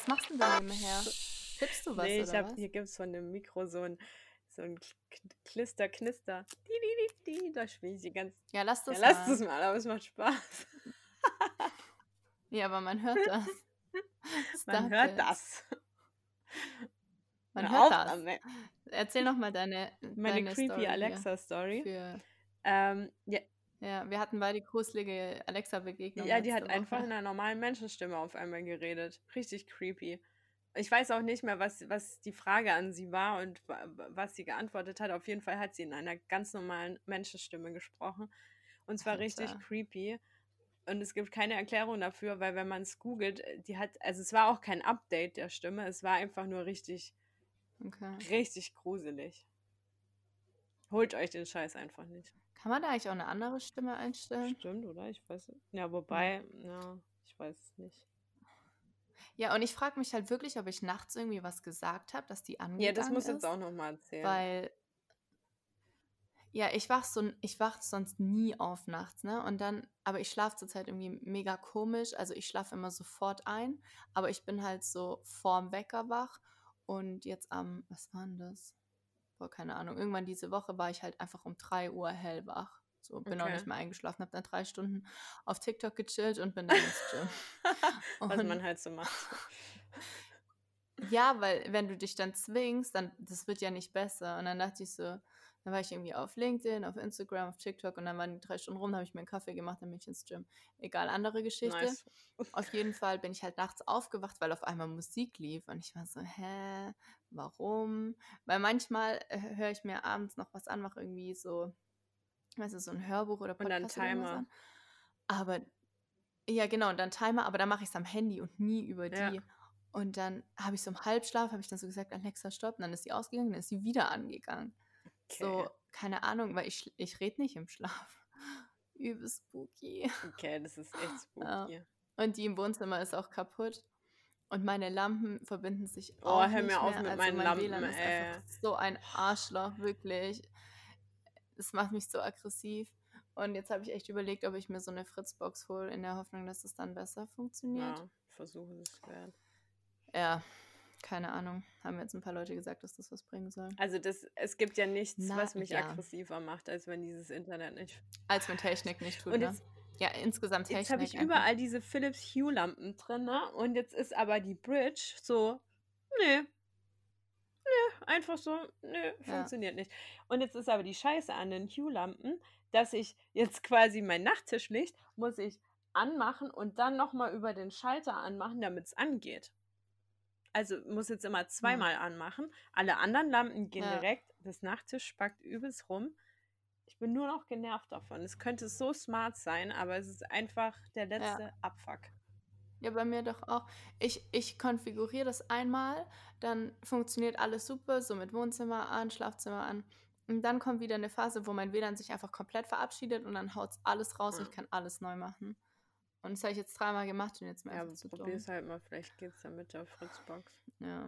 Was machst du denn nebenher? Tippst du was Nee, oder was? hier gibt es von dem Mikro so ein Knister. Da spiele ich die ganze. Ja, lass Ja, das lasst es mal. mal, aber es macht Spaß. Ja, aber man hört das. Man Stop hört it. das. Man Hör hört auf das. damit. Erzähl noch mal Meine deine creepy Story hier. Alexa-Story. Für, Ja, ja, wir hatten beide gruselige Alexa-Begegnungen ja, die hat letzte einfach Woche. in einer normalen Menschenstimme auf einmal geredet. Richtig creepy. Ich weiß auch nicht mehr, was die Frage an sie war und was sie geantwortet hat. Auf jeden Fall hat sie in einer ganz normalen Menschenstimme gesprochen. Und zwar richtig Alter. creepy. Und es gibt keine Erklärung dafür, weil wenn man es googelt, also es war auch kein Update der Stimme, es war einfach nur richtig, Okay. richtig gruselig. Holt euch den Scheiß einfach nicht. Kann man da eigentlich auch eine andere Stimme einstellen? Stimmt, oder? Ich weiß es. Ja, Ja. wobei, ja, ich weiß es nicht. Ja, und ich frage mich halt wirklich, ob ich nachts irgendwie was gesagt habe, dass die Ja, das angegangen musst du jetzt ist. auch nochmal erzählen. Weil, ja, ich wach sonst nie auf nachts, ne? Und dann, aber ich schlafe zurzeit irgendwie mega komisch. Also ich schlafe immer sofort ein, aber ich bin halt so vorm Wecker wach. Und jetzt was war denn das? Boah, keine Ahnung. Irgendwann diese Woche war ich halt einfach um 3 Uhr hellwach. So, bin auch Okay. nicht mehr eingeschlafen, habe dann 3 Stunden auf TikTok gechillt und bin dann ins Gym. Was man Und halt so macht. ja, weil wenn du dich dann zwingst, dann das wird ja nicht besser. Und dann dachte ich so, dann war ich irgendwie auf LinkedIn, auf Instagram, auf TikTok und dann waren die 3 Stunden rum, dann habe ich mir einen Kaffee gemacht, dann bin ich ins Gym. Egal, andere Geschichte. Nice. Auf jeden Fall bin ich halt nachts aufgewacht, weil auf einmal Musik lief und ich war so, hä, warum? Weil manchmal höre ich mir abends noch was an, mache irgendwie so, weißt du, so ein Hörbuch oder Und dann Podcast oder irgendwas Timer. an. Aber, ja genau, und dann Timer, aber dann mache ich es am Handy und nie über Ja. die. Und dann habe ich so im Halbschlaf, habe ich dann so gesagt, Alexa, stopp. Und dann ist sie ausgegangen, dann ist sie wieder angegangen. Okay. So, keine Ahnung, weil ich rede nicht im Schlaf. Übel spooky. Okay, das ist echt Ja. spooky. Und die im Wohnzimmer ist auch kaputt. Und meine Lampen verbinden sich Oh, auch hör nicht mir auf mehr. mit Also meinen mein Lampen, WLAN ist einfach so ein Arschloch, wirklich. Es macht mich so aggressiv. Und jetzt habe ich echt überlegt, ob ich mir so eine Fritzbox hole, in der Hoffnung, dass es dann besser funktioniert. Ja, versuchen es wert. Ja, keine Ahnung. Haben jetzt ein paar Leute gesagt, dass das was bringen soll. Also es gibt ja nichts, Na was mich ja. aggressiver macht, als wenn dieses Internet nicht. Als wenn Technik nicht tut, Und ne? Ja, insgesamt jetzt habe Technik ich einfach. überall diese Philips Hue-Lampen drin, ne? Und jetzt ist aber die Bridge so, nee, einfach so, nee, Ja. funktioniert nicht. Und jetzt ist aber die Scheiße an den Hue-Lampen, dass ich jetzt quasi mein Nachttischlicht muss ich anmachen und dann nochmal über den Schalter anmachen, damit es angeht. Also muss jetzt immer zweimal anmachen. Alle anderen Lampen gehen Ja. direkt. Das Nachttisch spackt übelst rum. Ich bin nur noch genervt davon. Es könnte so smart sein, aber es ist einfach der letzte Abfuck. Ja, bei mir doch auch. Ich konfiguriere das einmal, dann funktioniert alles super, so mit Wohnzimmer an, Schlafzimmer an. Und dann kommt wieder eine Phase, wo mein WLAN sich einfach komplett verabschiedet und dann haut es alles raus und ich kann alles neu machen. Und das habe ich jetzt 3-mal gemacht und jetzt mir Ja, einfach zu dumm. probier's halt mal. Vielleicht geht's ja mit der Fritzbox. Ja.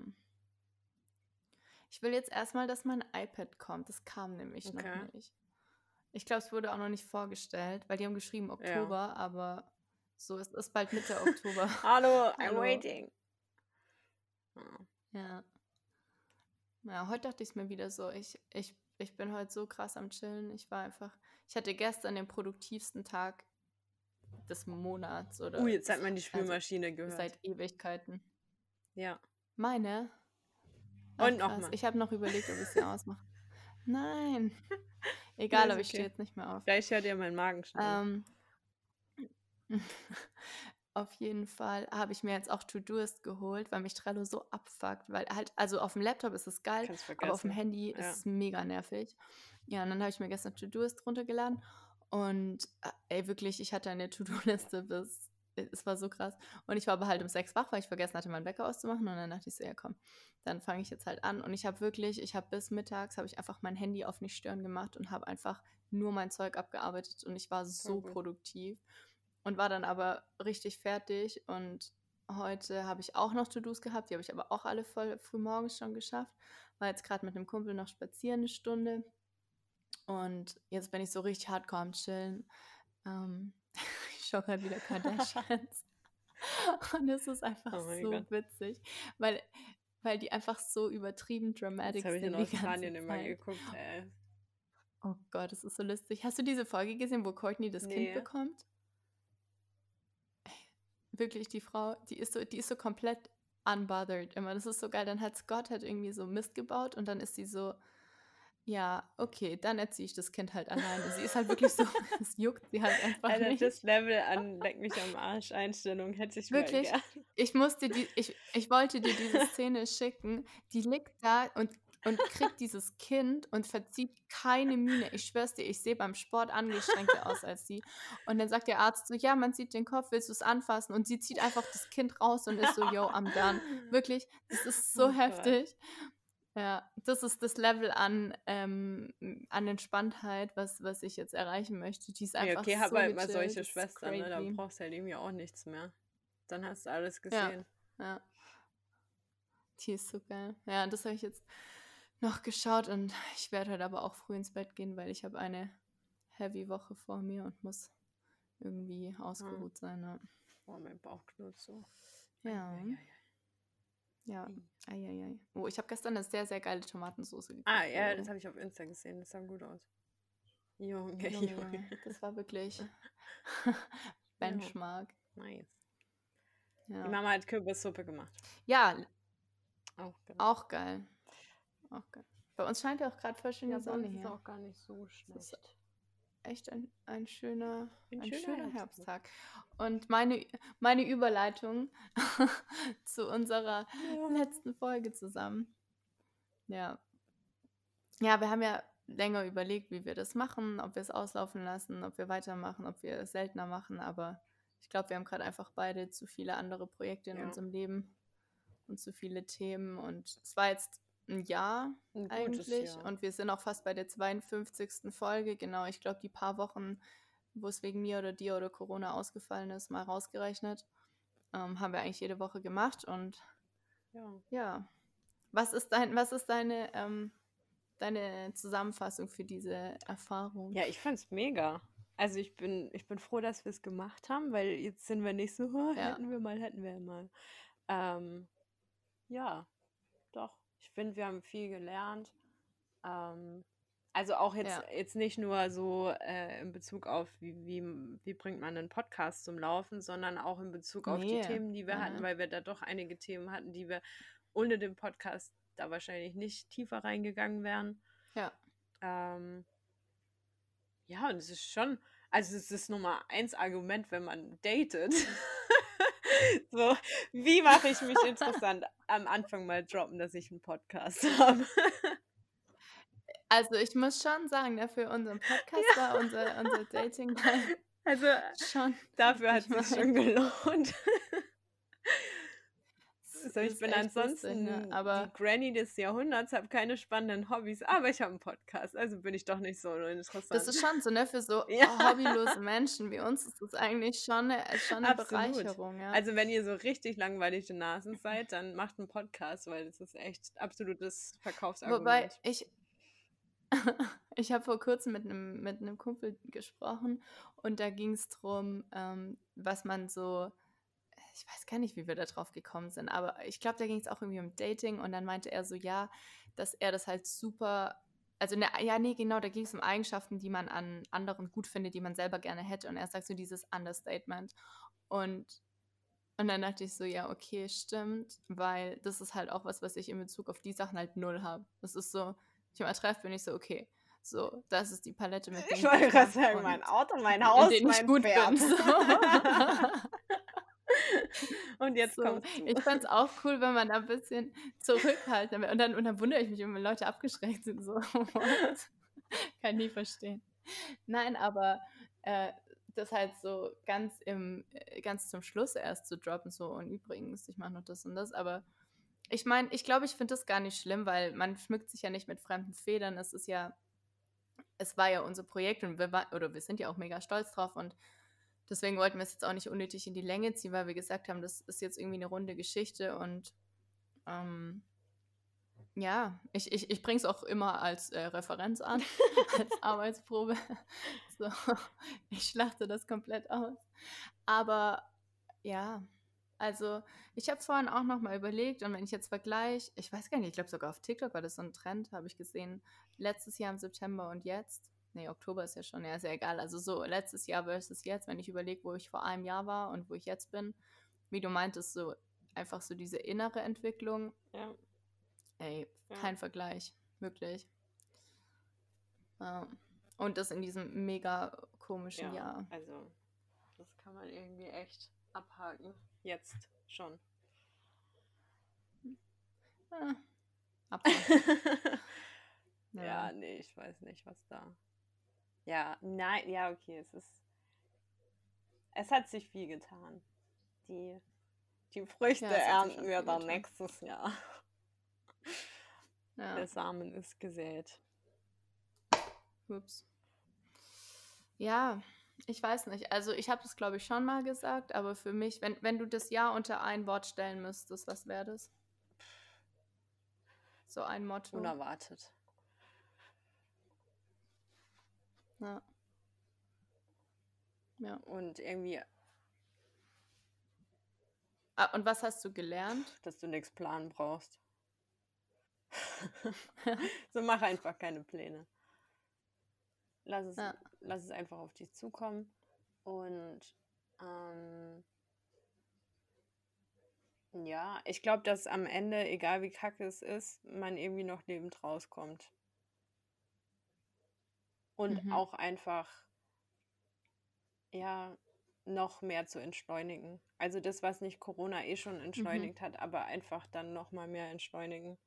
Ich will jetzt erstmal, dass mein iPad kommt. Das kam nämlich noch nicht. Ich glaube, es wurde auch noch nicht vorgestellt, weil die haben geschrieben Oktober, aber so ist es bald Mitte Oktober. Hallo, I'm waiting. Ja. Ja, heute dachte ich mir wieder so, ich bin heute so krass am Chillen. Ich hatte gestern den produktivsten Tag des Monats oder Jetzt hat man die Spülmaschine gehört. seit Ewigkeiten. Ja. Meine? Ach, und krass. nochmal. Ich habe noch überlegt, ob ich sie ausmache. Nein. Egal, aber ich stehe jetzt nicht mehr auf. Vielleicht hört ihr meinen Magen schnell. Auf jeden Fall habe ich mir jetzt auch Todoist geholt, weil mich Trello so abfuckt, weil halt, also auf dem Laptop ist es geil, aber auf dem Handy ist es mega nervig. Ja, und dann habe ich mir gestern Todoist runtergeladen und ey, wirklich, ich hatte eine To-Do-Liste es war so krass. Und ich war aber halt um 6 wach, weil ich vergessen hatte, meinen Wecker auszumachen und dann dachte ich so, ja komm, dann fange ich jetzt halt an. Und ich habe bis mittags, habe ich einfach mein Handy auf nicht stören gemacht und habe einfach nur mein Zeug abgearbeitet und ich war so produktiv. Und war dann aber richtig fertig und heute habe ich auch noch To-Dos gehabt, die habe ich aber auch alle voll früh morgens schon geschafft. War jetzt gerade mit einem Kumpel noch spazieren 1 Stunde und jetzt bin ich so richtig hardcore am Chillen. Ich schaue gerade wieder Kardashians. Und es ist einfach Oh mein so Gott. witzig, weil die einfach so übertrieben Das dramatic habe ich in sind die ganze Australien immer Zeit. geguckt, ey. Oh Gott, das ist so lustig. Hast du diese Folge gesehen, wo Courtney das Kind Nee. bekommt? Wirklich, die Frau, die ist so komplett unbothered immer. Das ist so geil. Dann hat Scott halt irgendwie so Mist gebaut und dann ist sie so, ja, okay, dann erziehe ich das Kind halt alleine. Sie ist halt wirklich so, es juckt sie halt einfach Alter, das nicht. Level an Leck mich am Arsch Einstellung hätte ich mal Wirklich, gern. ich wollte dir diese Szene schicken. Die liegt da und kriegt dieses Kind und verzieht keine Miene. Ich schwör's dir, ich sehe beim Sport angestrengter aus als sie. Und dann sagt der Arzt so, ja, man sieht den Kopf, willst du es anfassen? Und sie zieht einfach das Kind raus und ist so, yo, I'm done. Wirklich, das ist so Oh Gott. heftig. Ja, das ist das Level an Entspanntheit, was ich jetzt erreichen möchte. Die ist Ja, einfach okay, hab so halt mal gechillt, solche das ist Schwestern, ne? Da crazy. brauchst du halt irgendwie auch nichts mehr. Dann hast du alles Ja, gesehen. ja. Die ist so geil. Ja, das habe ich jetzt noch geschaut und ich werde halt aber auch früh ins Bett gehen, weil ich habe eine heavy Woche vor mir und muss irgendwie ausgeruht sein. Ja. Oh, mein Bauch knurrt so. Ja. Eieiei. Ja. Eieiei. Oh, ich habe gestern eine sehr, sehr geile Tomatensauce gekocht. Ah, ja, yo. das habe ich auf Insta gesehen. Das sah gut aus. Junge, Junge, Junge. Junge. Das war wirklich Benchmark. Nice. Ja. Die Mama hat Kürbissuppe gemacht. Ja, Auch geil. auch geil. Auch geil. Bei uns scheint ja auch gerade voll schön die Sonne Das ist hier. auch gar nicht so schlecht. Echt ein schöner schöner Herbsttag. Und meine Überleitung zu unserer letzten Folge zusammen. Ja. Ja, wir haben ja länger überlegt, wie wir das machen, ob wir es auslaufen lassen, ob wir weitermachen, ob wir es seltener machen, aber ich glaube, wir haben gerade einfach beide zu viele andere Projekte in unserem Leben und zu viele Themen und es war jetzt ein Jahr eigentlich Jahr. Und wir sind auch fast bei der 52. Folge, genau, ich glaube, die paar Wochen, wo es wegen mir oder dir oder Corona ausgefallen ist, mal rausgerechnet, haben wir eigentlich jede Woche gemacht und ja. Was ist deine Zusammenfassung für diese Erfahrung? Ja, ich fand's mega. Also ich bin froh, dass wir es gemacht haben, weil jetzt sind wir nicht so, hätten wir mal. Ja, doch. Ich finde, wir haben viel gelernt. Also auch jetzt nicht nur so in Bezug auf, wie bringt man einen Podcast zum Laufen, sondern auch in Bezug auf die Themen, die wir hatten, weil wir da doch einige Themen hatten, die wir ohne den Podcast da wahrscheinlich nicht tiefer reingegangen wären. Ja. Ja, und es ist schon, also es ist Nummer 1 Argument, wenn man datet. So, wie mache ich mich interessant? Am Anfang mal droppen, dass ich einen Podcast habe. Also ich muss schon sagen, dafür unseren Podcast war unser Dating also schon. Dafür hat es sich schon gelohnt. So, ich bin ansonsten lustig, ne? Aber die Granny des Jahrhunderts, habe keine spannenden Hobbys, aber ich habe einen Podcast, also bin ich doch nicht so interessant. Das ist schon so, ne? Für so hobbylose Menschen wie uns ist das eigentlich schon eine Bereicherung. Ja? Also wenn ihr so richtig langweilige Nasen seid, dann macht einen Podcast, weil das ist echt absolutes Verkaufsargument. Wobei ich habe vor kurzem mit einem Kumpel gesprochen und da ging es darum, was man so, ich weiß gar nicht, wie wir da drauf gekommen sind, aber ich glaube, da ging es auch irgendwie um Dating und dann meinte er so, ja, dass er das halt super, also genau, da ging es um Eigenschaften, die man an anderen gut findet, die man selber gerne hätte und er sagt so dieses Understatement und dann dachte ich so, ja, okay, stimmt, weil das ist halt auch was ich in Bezug auf die Sachen halt null habe. Das ist so, ich mal treffe, bin ich so, okay, so, das ist die Palette mit Dingen, ich wollte gerade sagen, mein Auto, mein Haus, mein gut Pferd. Bin, so. Und jetzt kommst du. Ich fand es auch cool, wenn man da ein bisschen zurückhalten und dann wundere ich mich, wenn Leute abgeschreckt sind, so, what? Kann nie verstehen. Nein, aber das halt so ganz zum Schluss erst zu droppen, so, und übrigens, ich mache noch das und das, aber ich meine, ich glaube, ich finde das gar nicht schlimm, weil man schmückt sich ja nicht mit fremden Federn, es war ja unser Projekt und wir sind ja auch mega stolz drauf und deswegen wollten wir es jetzt auch nicht unnötig in die Länge ziehen, weil wir gesagt haben, das ist jetzt irgendwie eine runde Geschichte und ja, ich bringe es auch immer als Referenz an, als Arbeitsprobe. So, ich schlachte das komplett aus. Aber ja, Also, ich habe vorhin auch noch mal überlegt und wenn ich jetzt vergleiche, ich weiß gar nicht, ich glaube sogar auf TikTok war das so ein Trend, habe ich gesehen, letztes Jahr im September und jetzt. Nee, Oktober ist ja schon, ja, ist ja egal. Also so letztes Jahr versus jetzt, wenn ich überlege, wo ich vor einem Jahr war und wo ich jetzt bin, wie du meintest, so einfach so diese innere Entwicklung, Ja, ey, ja, kein Vergleich, wirklich. Ja. Und das in diesem mega komischen ja. Jahr. Also, das kann man irgendwie echt abhaken. Jetzt schon. Ah, Abwarten. Ja. Ja, nee, ich weiß nicht, was da. Ja, nein, ja, okay, es hat sich viel getan. Die Früchte Ja, es hat sich ernten schon wir viel dann getan. nächstes Jahr. Ja, Der Samen ist gesät. ups. Ja, ich weiß nicht. Also ich habe das, glaube ich, schon mal gesagt, aber für mich, wenn du das Jahr unter ein Wort stellen müsstest, was wäre das? So ein Motto. Unerwartet. Ja. Ja. Und irgendwie, Ah, und was hast du gelernt? dass du nichts planen brauchst. So mach einfach keine Pläne. Lass es, Ja. lass es einfach auf dich zukommen. Und ja, ich glaube, dass am Ende, egal wie kacke es ist, man irgendwie noch lebend rauskommt. Und Mhm. auch einfach, ja, noch mehr zu entschleunigen. Also das, was nicht Corona eh schon Mhm. entschleunigt hat, aber einfach dann noch mal mehr entschleunigen.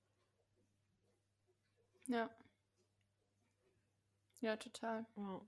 Ja. Ja, total. Ja,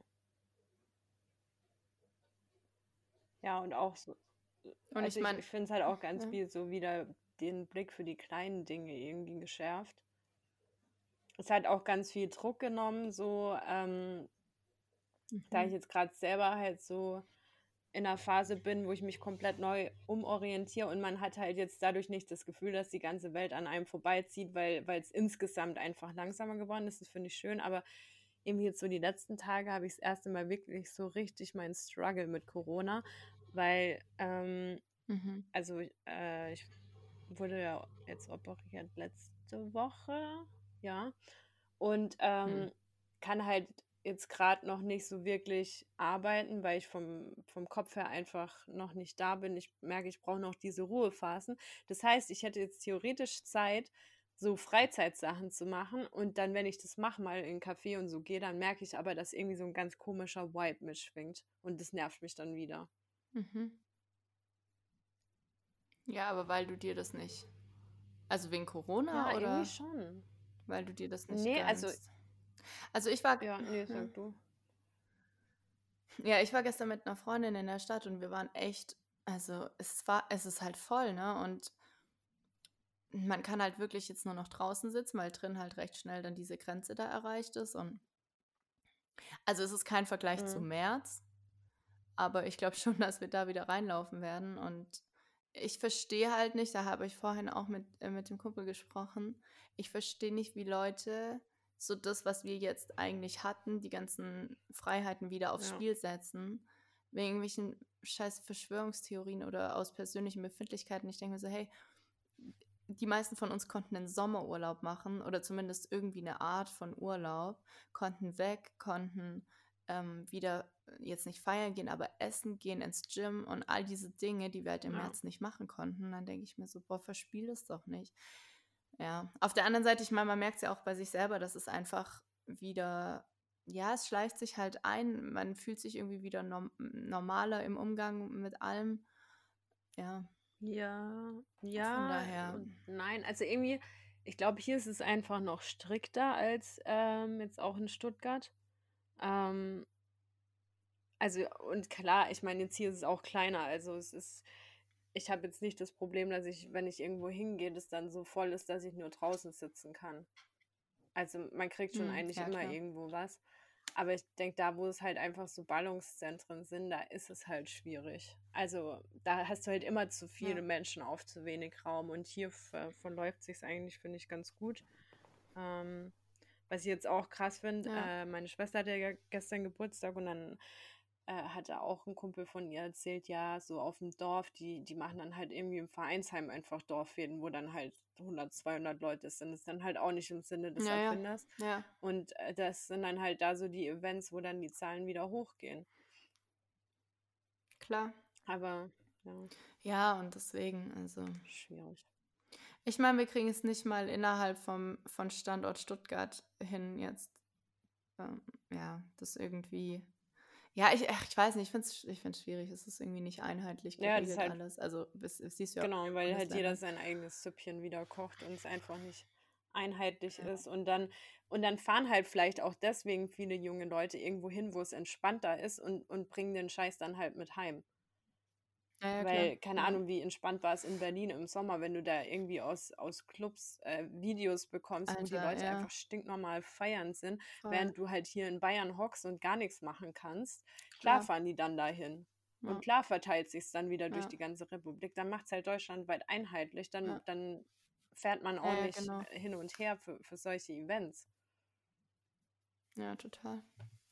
ja und auch so, Und also ich ich, meine, ich finde es halt auch ganz ja. viel so wieder den Blick für die kleinen Dinge irgendwie geschärft. Es hat auch ganz viel Druck genommen, so, da ich Mhm. jetzt gerade selber halt so in einer Phase bin, wo ich mich komplett neu umorientiere und man hat halt jetzt dadurch nicht das Gefühl, dass die ganze Welt an einem vorbeizieht, weil es insgesamt einfach langsamer geworden ist. Das finde ich schön, aber eben jetzt so die letzten Tage habe ich das erste Mal wirklich so richtig meinen Struggle mit Corona, weil, Mhm. also ich wurde ja jetzt operiert letzte Woche, ja, und Hm. kann halt jetzt gerade noch nicht so wirklich arbeiten, weil ich vom Kopf her einfach noch nicht da bin. Ich merke, ich brauche noch diese Ruhephasen. Das heißt, ich hätte jetzt theoretisch Zeit, so Freizeitsachen zu machen und dann, wenn ich das mache, mal in einen Café und so gehe, dann merke ich aber, dass irgendwie so ein ganz komischer Vibe mitschwingt und das nervt mich dann wieder. Mhm. Ja, aber weil du dir das nicht. Also wegen Ja, Corona irgendwie oder schon. weil du dir das nicht Nee, also, gönnst? Also ich war. ja, nee, Ja. sag du. Ja, ich war gestern mit einer Freundin in der Stadt und wir waren echt, also es ist halt voll, ne? Und man kann halt wirklich jetzt nur noch draußen sitzen, weil drin halt recht schnell dann diese Grenze da erreicht ist. Und also es ist kein Vergleich zu Mhm. März, aber ich glaube schon, dass wir da wieder reinlaufen werden. Und ich verstehe halt nicht, da habe ich vorhin auch mit dem Kumpel gesprochen, ich verstehe nicht, wie Leute so das, was wir jetzt eigentlich hatten, die ganzen Freiheiten wieder aufs Ja, Spiel setzen, wegen irgendwelchen scheiß Verschwörungstheorien oder aus persönlichen Befindlichkeiten. Ich denke mir so, hey, die meisten von uns konnten einen Sommerurlaub machen oder zumindest irgendwie eine Art von Urlaub, konnten weg, konnten wieder jetzt nicht feiern gehen, aber essen gehen, ins Gym und all diese Dinge, die wir halt im ja, März nicht machen konnten. Dann denke ich mir so, boah, verspiel es doch nicht. Ja, auf der anderen Seite, ich meine, man merkt es ja auch bei sich selber, dass es einfach wieder, ja, es schleicht sich halt ein, man fühlt sich irgendwie wieder normaler im Umgang mit allem. Ja, ja, von ja daher, und nein. Also irgendwie, ich glaube, hier ist es einfach noch strikter als jetzt auch in Stuttgart. Ähm, also, und klar, ich meine, jetzt hier ist es auch kleiner. Also ich habe jetzt nicht das Problem, dass ich, wenn ich irgendwo hingehe, das dann so voll ist, dass ich nur draußen sitzen kann. Also man kriegt schon eigentlich ja immer klar. irgendwo was. Aber ich denke, da, wo es halt einfach so Ballungszentren sind, da ist es halt schwierig. Also da hast du halt immer zu viele Ja. Menschen auf zu wenig Raum. Und hier verläuft sich eigentlich, finde ich, ganz gut. Was ich jetzt auch krass finde, Ja. meine Schwester hatte ja gestern Geburtstag und dann hatte auch ein Kumpel von ihr erzählt, ja, so auf dem Dorf, die machen dann halt irgendwie im Vereinsheim einfach Dorffäden, wo dann halt 100, 200 Leute sind. Das ist dann halt auch nicht im Sinne des Ja, ja, Erfinders. ja, Und das sind dann halt da so die Events, wo dann die Zahlen wieder hochgehen. klar. Aber ja, Ja, und deswegen, also. schwierig. Ich meine, wir kriegen es nicht mal innerhalb von Standort Stuttgart hin jetzt. Ja, das irgendwie. Ja, ich weiß nicht, ich find's schwierig. Es ist irgendwie nicht einheitlich Ja, das ist geregelt halt, alles. Also, das siehst du ja auch in genau, den weil halt jeder Bundesländern. sein eigenes Süppchen wieder kocht und es einfach nicht einheitlich Ja, ist. Und dann fahren halt vielleicht auch deswegen viele junge Leute irgendwo hin, wo es entspannter ist und bringen den Scheiß dann halt mit heim. ja, ja, klar. Weil, keine Ja. Ahnung, wie entspannt war es in Berlin im Sommer, wenn du da irgendwie aus Clubs Videos bekommst, wo die Alter, Leute ja, einfach stinknormal feiern sind, voll. während du halt hier in Bayern hockst und gar nichts machen kannst. Klar Klar. fahren die dann dahin. Und Ja, klar verteilt sich's dann wieder durch ja, die ganze Republik. Dann macht's halt deutschlandweit einheitlich. Dann, ja, dann fährt man auch ja, ja, nicht genau. hin und her für solche Events. Ja, total.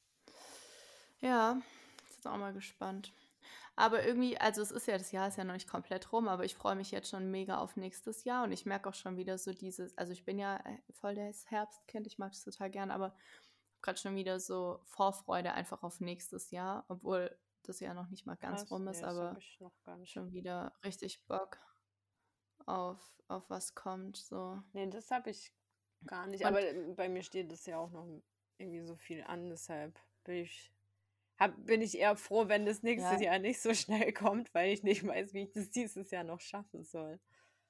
Ja, jetzt auch mal gespannt. Aber irgendwie, also das Jahr ist ja noch nicht komplett rum, aber ich freue mich jetzt schon mega auf nächstes Jahr und ich merke auch schon wieder so also ich bin ja voll das Herbstkind, ich mag es total gern, aber gerade schon wieder so Vorfreude einfach auf nächstes Jahr, obwohl das Jahr noch nicht mal ganz Krass, rum nee, ist, das habe aber ich noch gar nicht. schon wieder richtig Bock auf was kommt, so. Nee, das habe ich gar nicht. Aber Und bei mir steht das ja auch noch irgendwie so viel an. Deshalb bin ich eher froh, wenn das nächstes ja, Jahr nicht so schnell kommt, weil ich nicht weiß, wie ich das dieses Jahr noch schaffen soll.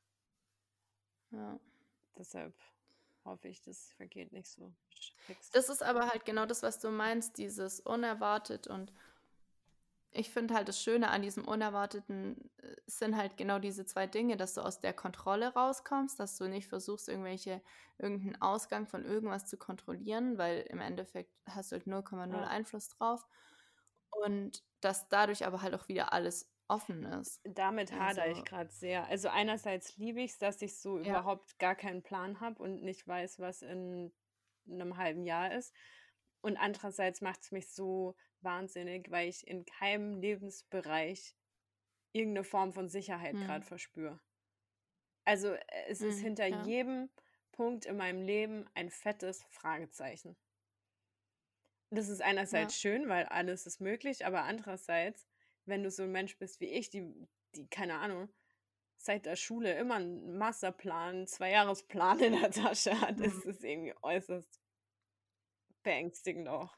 ja. Deshalb hoffe ich, das vergeht nicht so fix. Das ist aber halt genau das, was du meinst, dieses unerwartet und ich finde halt das Schöne an diesem Unerwarteten sind halt genau diese zwei Dinge, dass du aus der Kontrolle rauskommst, dass du nicht versuchst, irgendeinen Ausgang von irgendwas zu kontrollieren, weil im Endeffekt hast du halt 0,0 Ja. Einfluss drauf und dass dadurch aber halt auch wieder alles offen ist. Damit hadere ich Also, gerade sehr. Also einerseits liebe ich es, dass ich so ja, überhaupt gar keinen Plan habe und nicht weiß, was in einem halben Jahr ist. Und andererseits macht es mich so wahnsinnig, weil ich in keinem Lebensbereich irgendeine Form von Sicherheit hm, gerade verspüre. Also es ist hinter ja, jedem Punkt in meinem Leben ein fettes Fragezeichen. Das ist ja, einerseits schön, weil alles ist möglich, aber andererseits, wenn du so ein Mensch bist wie ich, die keine Ahnung, seit der Schule immer einen Masterplan, 2-Jahresplan in der Tasche hat, hm. ist es irgendwie äußerst beängstigend auch.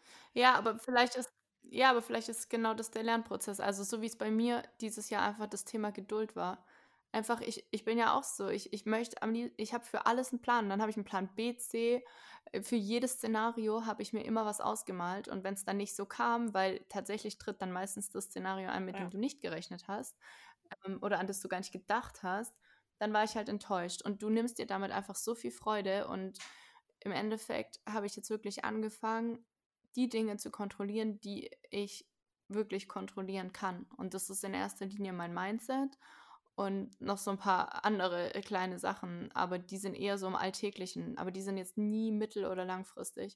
Aber vielleicht ist genau das der Lernprozess. Also so wie es bei mir dieses Jahr einfach das Thema Geduld war. Einfach, ich bin ja auch so, ich habe für alles einen Plan. Dann habe ich einen Plan B, C. Für jedes Szenario habe ich mir immer was ausgemalt. Und wenn es dann nicht so kam, weil tatsächlich tritt dann meistens das Szenario ein, mit dem Ja. du nicht gerechnet hast, oder an das du gar nicht gedacht hast, dann war ich halt enttäuscht. Und du nimmst dir damit einfach so viel Freude und im Endeffekt habe ich jetzt wirklich angefangen, die Dinge zu kontrollieren, die ich wirklich kontrollieren kann. Und das ist in erster Linie mein Mindset und noch so ein paar andere kleine Sachen, aber die sind eher so im Alltäglichen, aber die sind jetzt nie mittel- oder langfristig.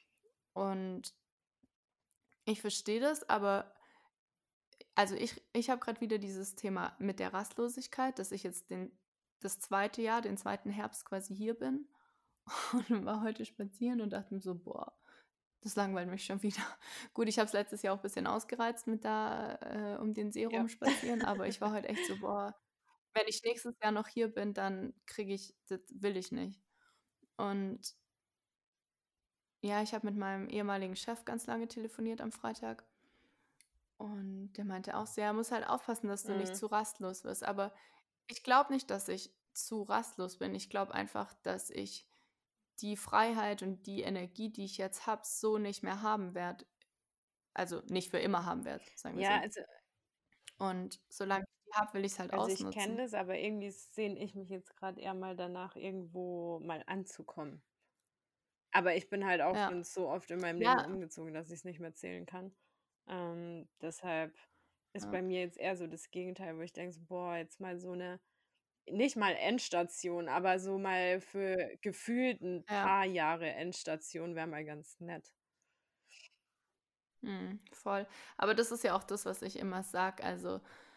Und ich verstehe das, aber also ich habe gerade wieder dieses Thema mit der Rastlosigkeit, dass ich jetzt das zweite Jahr, den zweiten Herbst quasi hier bin und war heute spazieren und dachte mir so, boah, das langweilt mich schon wieder. Gut, ich habe es letztes Jahr auch ein bisschen ausgereizt mit da um den See Ja. rum spazieren, aber ich war heute echt so, boah, wenn ich nächstes Jahr noch hier bin, dann das will ich nicht. Und ja, ich habe mit meinem ehemaligen Chef ganz lange telefoniert am Freitag und der meinte auch so, ja, muss halt aufpassen, dass du nicht Mhm. zu rastlos wirst. Aber ich glaube nicht, dass ich zu rastlos bin. Ich glaube einfach, dass ich die Freiheit und die Energie, die ich jetzt habe, so nicht mehr haben werde. Also nicht für immer haben werde, sagen wir Ja, so. also Und solange ich die habe, will ich es halt also ich kenne ausnutzen. das, aber irgendwie sehne ich mich jetzt gerade eher mal danach, irgendwo mal anzukommen. Aber ich bin halt auch Ja. schon so oft in meinem Leben Ja, umgezogen, dass ich es nicht mehr zählen kann. Deshalb ist ja, bei mir jetzt eher so das Gegenteil, wo ich denke so: „Boah, jetzt mal so eine nicht mal Endstation, aber so mal für gefühlt ein ja. paar Jahre Endstation wäre mal ganz nett.“ Voll. Aber das ist ja auch das, was ich immer sage. Also,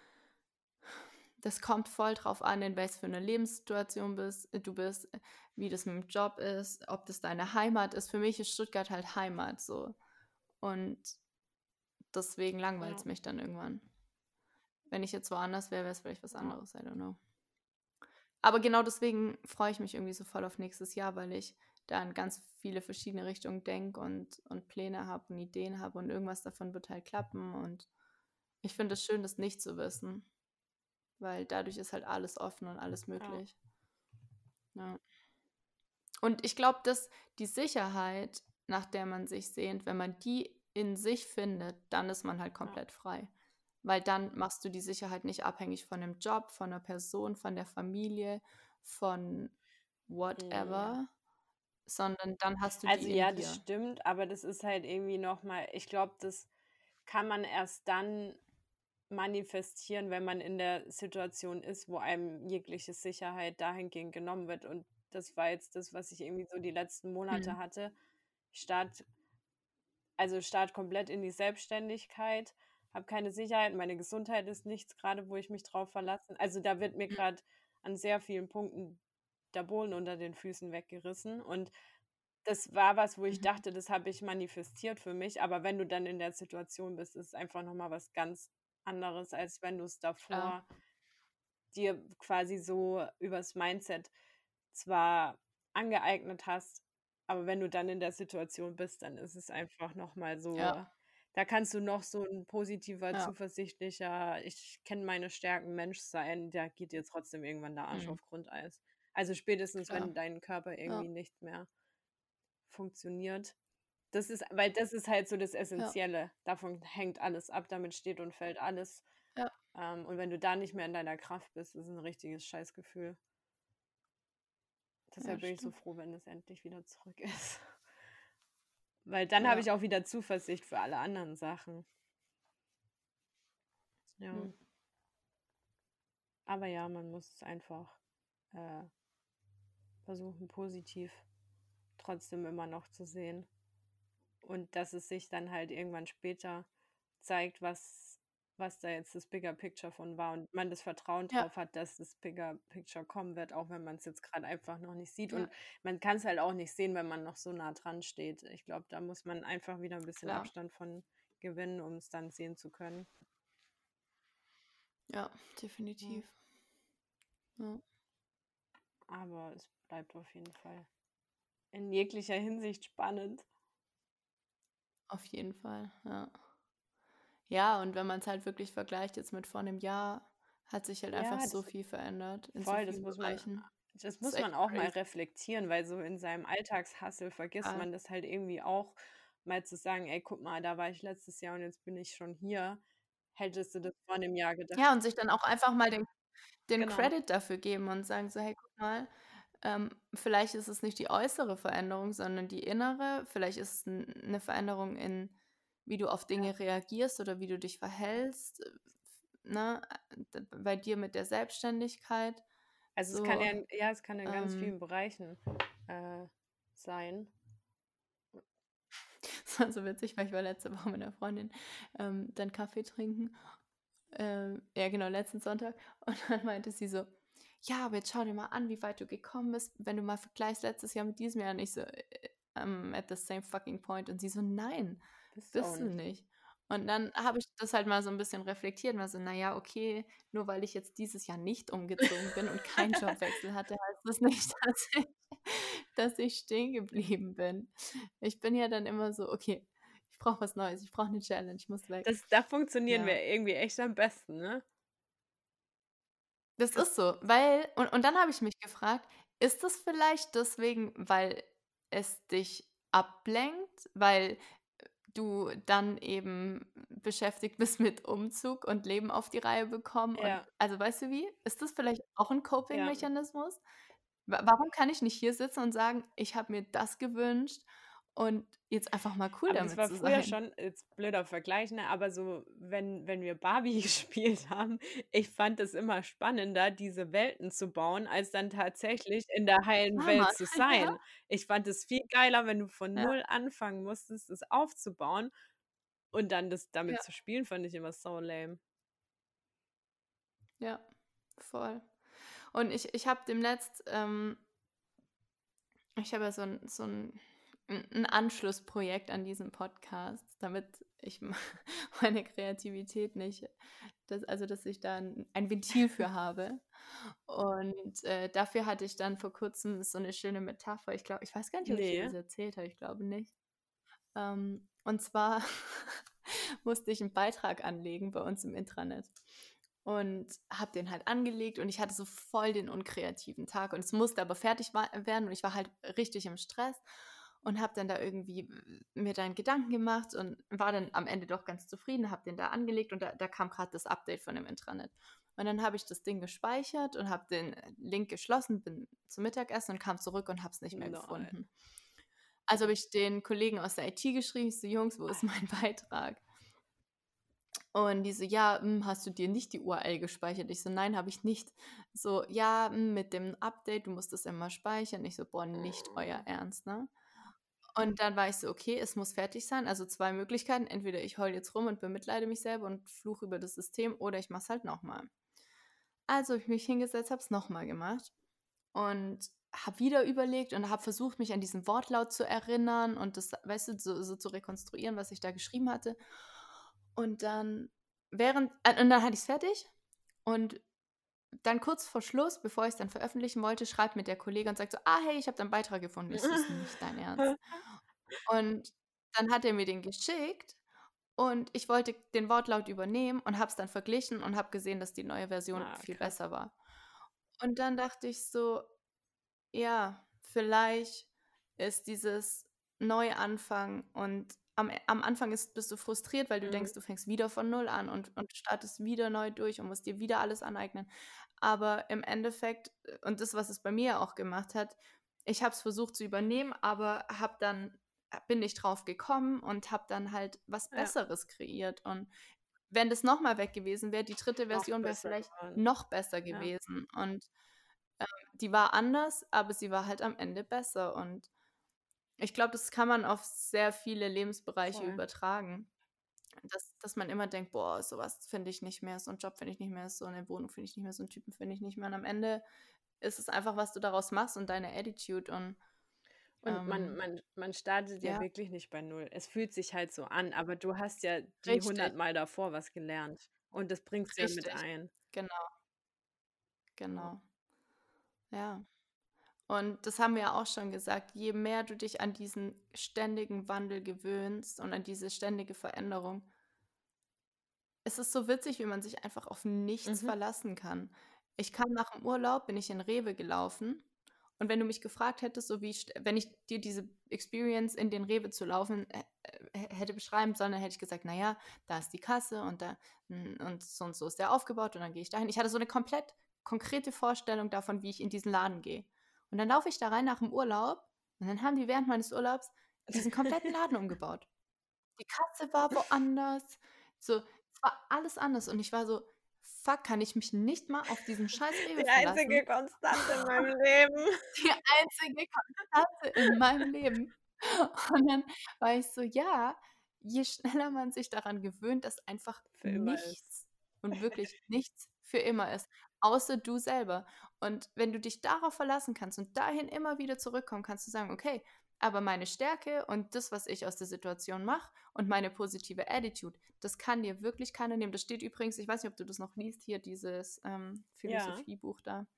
das kommt voll drauf an, in was für 'ne Lebenssituation du bist, wie das mit dem Job ist, ob das deine Heimat ist. Für mich ist Stuttgart halt Heimat so. Und deswegen langweilt's Ja. mich dann irgendwann. Wenn ich jetzt woanders wäre, wäre es vielleicht was Ja. anderes, I don't know. Aber genau deswegen freue ich mich irgendwie so voll auf nächstes Jahr, weil ich da in ganz viele verschiedene Richtungen denke und Pläne habe und Ideen habe und irgendwas davon wird halt klappen. Und ich finde es schön, das nicht zu wissen, weil dadurch ist halt alles offen und alles Ja. möglich. Ja. Und ich glaube, dass die Sicherheit, nach der man sich sehnt, wenn man die in sich findet, dann ist man halt Ja. komplett frei. Weil dann machst du die Sicherheit nicht abhängig von dem Job, von der Person, von der Familie, von Ja. whatever, sondern dann hast du Also die in ja, das dir. stimmt, aber das ist halt irgendwie noch mal ich glaube, das kann man erst dann manifestieren, wenn man in der Situation ist, wo einem jegliche Sicherheit dahingehend genommen wird. Und das war jetzt das, was ich irgendwie so die letzten Monate Mhm. hatte. Ich starte komplett in die Selbstständigkeit, habe keine Sicherheit, meine Gesundheit ist nichts gerade, wo ich mich drauf verlassen also, da wird mir Mhm. gerade an sehr vielen Punkten der Boden unter den Füßen weggerissen und das war was, wo ich Mhm. dachte, das habe ich manifestiert für mich, aber wenn du dann in der Situation bist, ist es einfach noch mal was ganz anderes, als wenn du's Klar. davor dir quasi so übers Mindset zwar angeeignet hast, aber wenn du dann in der Situation bist, dann ist es einfach noch mal so Ja. da kannst du noch so 'n positiver, Ja. zuversichtlicher „Ich kenne meine Stärken“ Mensch sein, da geht dir trotzdem irgendwann der Arsch Mhm. auf Grundeis. Also, spätestens, Klar. wenn dein Körper Ja. irgendwie nicht mehr funktioniert. Das ist halt so das Ja. Essenzielle. Davon hängt alles ab, damit steht und fällt alles. Ja. Und wenn du da nicht mehr in deiner Kraft bist, ist 'n richtiges Scheißgefühl. Ja, Deshalb bin ich so stimmt. froh, wenn es endlich wieder zurück ist. Weil dann habe Ja. ich auch wieder Zuversicht für alle anderen Sachen. Ja. Mhm. Aber ja, man muss es einfach, äh, versuchen, positiv trotzdem immer noch zu sehen. Und dass es sich dann halt irgendwann später zeigt, was da jetzt das Bigger Picture von war und man das Vertrauen Ja. drauf hat, dass das Bigger Picture kommen wird, auch wenn man's jetzt grad einfach noch nicht sieht. Ja. Und man kann's halt auch nicht sehen, wenn man noch so nah dran steht. Ich glaube, da muss man einfach wieder 'n bisschen Klar. Abstand von gewinnen, um's dann sehen zu können. Ja, Ja. definitiv. Ja. Aber es bleibt auf jeden Fall in jeglicher Hinsicht spannend. Auf jeden Fall, ja. Ja, und wenn man's halt wirklich vergleicht jetzt mit vor 'nem Jahr, hat sich halt einfach Ja, so das viel verändert in so voll, vielen Bereichen. das Das ist muss echt man auch mal crazy. reflektieren, weil so in seinem Alltagshustle vergisst Ja. man das halt irgendwie auch, mal zu sagen: „Ey, guck mal, da war ich letztes Jahr und jetzt bin ich schon hier.“ Hättest du das vor 'nem Jahr gedacht? Ja, und sich dann auch einfach mal den Genau. Credit dafür geben und sagen so: „Hey, guck mal, vielleicht ist es nicht die äußere Veränderung, sondern die innere. Vielleicht ist es 'ne Veränderung in wie du auf Ja. Dinge reagierst oder wie du dich verhältst, ne, bei dir mit der Selbstständigkeit, Also, es kann so, ja es kann in ganz ähm“ vielen Bereichen, äh, sein. Das war so witzig, weil ich war letzte Woche mit 'ner Freundin, dann Kaffee trinken. Ja genau, letzten Sonntag. Und dann meinte sie so: „Ja, aber jetzt schau dir mal an, wie weit du gekommen bist, wenn du mal vergleichst letztes Jahr mit diesem Jahr.“ Und ich so: I'm at the same fucking point.“ Und sie so: „Nein, Bist du auch bist du nicht. nicht.“ Und dann habe ich das halt mal so 'n bisschen reflektiert und war so: „Na ja, okay, nur weil ich jetzt dieses Jahr nicht umgezogen bin und keinen Jobwechsel hatte, heißt das nicht, dass ich stehen geblieben bin.“ Ich bin ja dann immer so: „Okay, ich brauche was Neues, ich brauche 'ne Challenge, ich muss weg.“ Da funktionieren wir Ja. irgendwie echt am besten, ne? Das Das ist so, weil und dann habe ich mich gefragt, ist das vielleicht deswegen, weil es dich ablenkt, weil du dann eben beschäftigt bist mit Umzug und Leben auf die Reihe bekommen und Ja, also, weißt du wie? Ist das vielleicht auch 'n ja. Coping-Mechanismus? Warum kann ich nicht hier sitzen und sagen: „Ich habe mir das gewünscht und jetzt einfach mal cool Aber das damit war zu früher sein?“ schon jetzt blöder Vergleich, ne, aber so, wenn wir Barbie gespielt haben, ich fand es immer spannender, diese Welten zu bauen, als dann tatsächlich in der heilen Ja, Welt Mann, zu ja, sein. Ich fand es viel geiler, wenn du von ja, null anfangen musstest, es aufzubauen Und dann damit Ja. zu spielen, fand ich immer so lame. Ja, voll. Und ich habe demnächst, ich habe ja so ein Anschlussprojekt an diesem Podcast, damit ich meine Kreativität nicht, dass ich da ein Ventil für habe. Und dafür hatte ich dann vor kurzem so eine schöne Metapher. Ich glaube, ich weiß gar nicht, ob ich dir Nee. das erzählt habe, ich glaube nicht. Und zwar musste ich einen Beitrag anlegen bei uns im Intranet und habe den halt angelegt und ich hatte so voll den unkreativen Tag und es musste aber fertig werden und ich war halt richtig im Stress und habe dann da irgendwie mir dann Gedanken gemacht und war dann am Ende doch ganz zufrieden, habe den da angelegt und da kam gerade das Update von dem Intranet. Und dann habe ich das Ding gespeichert und habe den Link geschlossen, bin zum Mittagessen und kam zurück und habe es nicht mehr gefunden. Also habe ich den Kollegen aus der IT geschrieben, ich so, Jungs, wo ist mein Beitrag? Und die so, ja, hast du dir nicht die URL gespeichert? Ich so, nein, habe ich nicht. So, ja, mit dem Update, du musst das immer speichern. Ich so, boah, nicht euer Ernst, ne? Und dann war ich so, okay, es muss fertig sein. Also 2 Möglichkeiten. Entweder ich heule jetzt rum und bemitleide mich selber und fluche über das System oder ich mache es halt nochmal. Also habe ich mich hingesetzt, habe es nochmal gemacht und habe wieder überlegt und habe versucht, mich an diesen Wortlaut zu erinnern und das, weißt du, so zu rekonstruieren, was ich da geschrieben hatte. Und dann und dann hatte ich es fertig und dann kurz vor Schluss, bevor ich es dann veröffentlichen wollte, schreibt mir der Kollege und sagt so, hey, ich habe deinen Beitrag gefunden. Ich so, ist nicht dein Ernst. Und dann hat er mir den geschickt und ich wollte den Wortlaut übernehmen und habe es dann verglichen und habe gesehen, dass die neue Version viel Krass. besser war. Und dann dachte ich so, ja, vielleicht ist dieses Neuanfangen und am Anfang bist du frustriert, weil du denkst, du fängst wieder von Null an und startest wieder neu durch und musst dir wieder alles aneignen. Aber im Endeffekt, und das, was es bei mir auch gemacht hat, ich habe es versucht zu übernehmen, aber bin nicht drauf gekommen und habe dann halt was Ja. Besseres kreiert. Und wenn das nochmal weg gewesen wäre, die dritte Version wäre vielleicht noch besser gewesen. Und die war anders, aber sie war halt am Ende besser. Und ich glaube, das kann man auf sehr viele Lebensbereiche übertragen. Dass man immer denkt, boah, sowas finde ich nicht mehr, so einen Job finde ich nicht mehr, so eine Wohnung finde ich nicht mehr, so einen Typen finde ich nicht mehr. Und am Ende ist es einfach, was du daraus machst und deine Attitude. Und man startet ja ja, wirklich nicht bei Null. Es fühlt sich halt so an, aber du hast ja die 100 richtig, Mal davor was gelernt und das bringst du ja mit richtig, ein. genau, Ja. genau, ja. Und das haben wir ja auch schon gesagt, je mehr du dich an diesen ständigen Wandel gewöhnst und an diese ständige Veränderung, es ist so witzig, wie man sich einfach auf nichts verlassen kann. Ich kam nach dem Urlaub, bin ich in Rewe gelaufen und wenn du mich gefragt hättest, so wenn ich dir diese Experience in den Rewe zu laufen hätte beschreiben sollen, dann hätte ich gesagt, naja, da ist die Kasse und so ist der aufgebaut und dann gehe ich dahin. Ich hatte so eine komplett konkrete Vorstellung davon, wie ich in diesen Laden gehe. Und dann laufe ich da rein nach dem Urlaub und dann haben die während meines Urlaubs diesen kompletten Laden umgebaut. Die Kasse war woanders, so, es war alles anders und ich war so: „Fuck, kann ich mich nicht mal auf diesen scheiß Rewe Die einzige verlassen?“ Konstante in meinem Leben. Die einzige Konstante in meinem Leben. Und dann war ich so: „Ja, je schneller man sich daran gewöhnt, dass einfach Für immer ist. nichts und wirklich nichts für immer ist, außer du selber. Und wenn du dich darauf verlassen kannst und dahin immer wieder zurückkommen kannst, du sagen: „Okay, aber meine Stärke und das, was ich aus der Situation mache und meine positive Attitude, das kann dir wirklich keiner nehmen.“ Das steht übrigens, ich weiß nicht, ob du das noch liest, hier dieses Ja. Philosophiebuch da.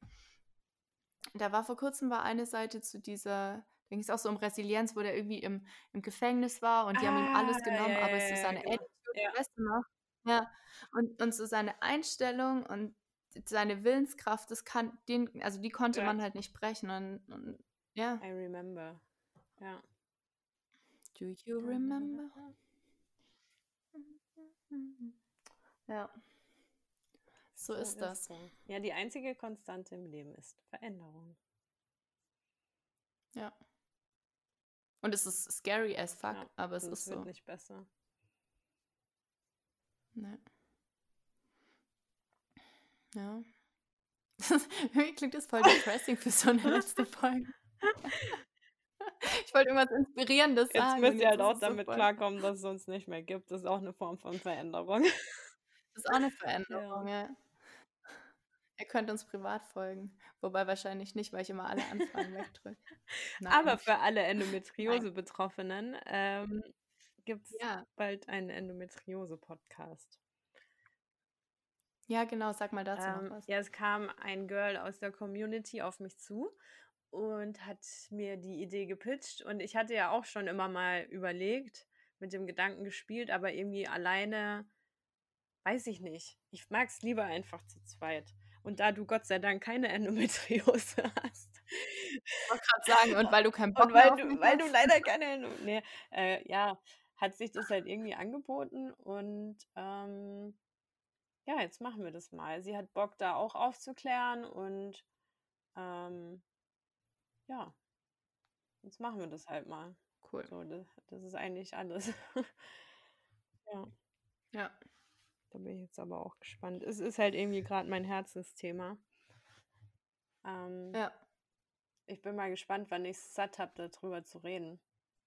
Da war vor kurzem eine Seite zu dieser, da ging es auch so um Resilienz, wo der irgendwie im Gefängnis war und die haben ihm alles genommen, Ja, aber es ist so seine genau. Attitude, Ja, weißt du noch? Ja, und so seine Einstellung und seine Willenskraft, also die konnte ja. man halt nicht brechen und ja. I remember. Ja. Do you remember? Ja, so So ist ist das. das. Ja, die einzige Konstante im Leben ist Veränderung. Ja. Und es ist scary as fuck, Ja, aber es und ist es wird so. nicht besser. Ne. Ja. Irgendwie klingt das voll depressing für so eine letzte Folge. Ich wollte irgendwas Inspirierendes Jetzt sagen müsst und ihr jetzt halt ist auch es so damit voll. klarkommen, dass es uns nicht mehr gibt. Das ist auch eine Form von Veränderung. Das ist auch 'ne Ja. Veränderung, ja. Ihr könnt uns privat folgen. Wobei wahrscheinlich nicht, weil ich immer alle Anfragen wegdrücke. Aber Nein, für alle nein. Endometriose-Betroffenen, gibt's Ja. bald einen Endometriose-Podcast. Ja, genau, sag mal dazu noch was. Ja, es kam ein Girl aus der Community auf mich zu und hat mir die Idee gepitcht und ich hatte ja auch schon immer mal überlegt, mit dem Gedanken gespielt, aber irgendwie alleine weiß ich nicht. Ich mag es lieber einfach zu zweit. Und da du Gott sei Dank keine Endometriose hast Ich wollte grad sagen, und weil du keinen und Bock mehr auf mich weil du hast? leider keine ne, ja, hat sich das halt irgendwie angeboten und, ja, jetzt machen wir das mal. Sie hat Bock, da auch aufzuklären und, ähm, ja, jetzt machen wir das halt mal. Cool. So, das ist eigentlich alles. Ja, Ja. da bin ich jetzt aber auch gespannt. Es ist halt irgendwie gerade mein Herzensthema. Ähm, Ja. Ich bin mal gespannt, wann ich's satt habe, darüber zu reden.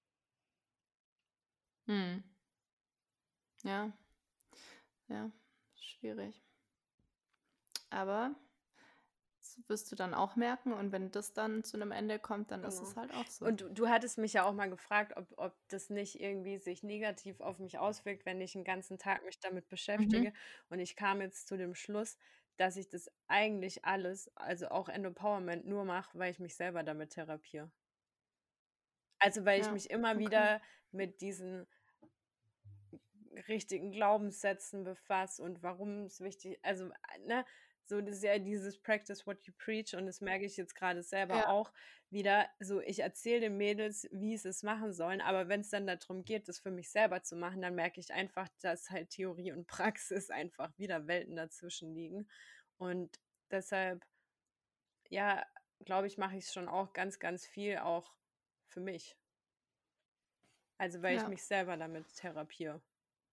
Mhm. Ja. Ja, schwierig. Aber das wirst du dann auch merken und wenn das dann zu 'nem Ende kommt, dann ist Genau. es halt auch so. Und du hattest mich ja auch mal gefragt, ob das nicht irgendwie sich negativ auf mich auswirkt, wenn ich 'n ganzen Tag mich damit Mhm. beschäftige. Und ich kam jetzt zu dem Schluss, dass ich das eigentlich alles, also auch Endopowerment, nur mache, weil ich mich selber damit therapiere. Also, weil ich Ja, mich immer okay. wieder mit diesen richtigen Glaubenssätzen befasse und warum es wichtig, also, ne, so, das ist ja dieses „Practice what you preach" und das merke ich jetzt gerade Ja, selber auch wieder so, ich erzähle den Mädels, wie sie es machen sollen, aber wenn es dann darum geht, das für mich selber zu machen, dann merke ich einfach, dass halt Theorie und Praxis einfach wieder Welten dazwischen liegen und deshalb, ja, glaube ich, mache ich's schon auch ganz, ganz viel auch für mich. Also, weil ich ja. mich selber damit therapiere.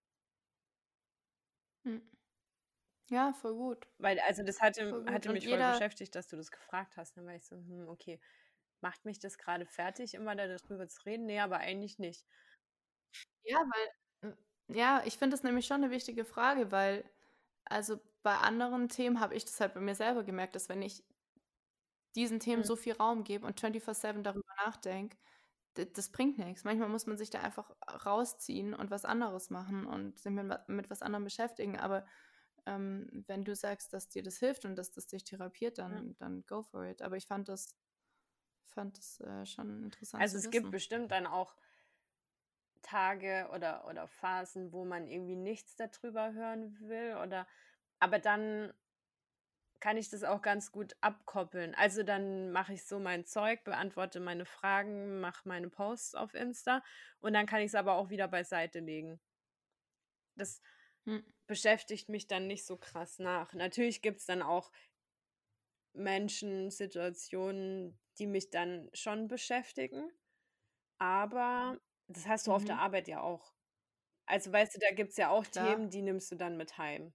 Mhm. Ja, voll gut, Weil, also, das voll gut. hatte Und mich voll jeder beschäftigt, dass du das gefragt hast. Dann war ich so: okay, macht mich das gerade fertig, immer da drüber zu reden? Ne, aber eigentlich nicht." ja, weil ja, ich finde das nämlich schon 'ne wichtige Frage, weil also, bei anderen Themen habe ich das halt bei mir selber gemerkt, dass wenn ich diesen Themen Mhm. so viel Raum gebe und 24/7 darüber nachdenke, das bringt nix. Manchmal muss man sich da einfach rausziehen und was anderes machen und sich mit was anderem beschäftigen. Aber, wenn du sagst, dass dir das hilft und dass das dich therapiert, Ja. dann go for it. Aber ich fand das, schon interessant Also, zu es gibt wissen. bestimmt dann auch Tage oder Phasen, wo man irgendwie nichts darüber hören will oder, aber dann kann ich das auch ganz gut abkoppeln. Also, dann mache ich so mein Zeug, beantworte meine Fragen, mache meine Posts auf Insta und dann kann ich's aber auch wieder beiseite legen. Das Mhm. beschäftigt mich dann nicht so krass nach. Natürlich gibt's dann auch Menschen, Situationen, die mich dann schon beschäftigen, aber das hast du auf der Mhm. Arbeit ja auch. Also, weißt du, da gibt's ja auch Klar, Themen, die nimmst du dann mit heim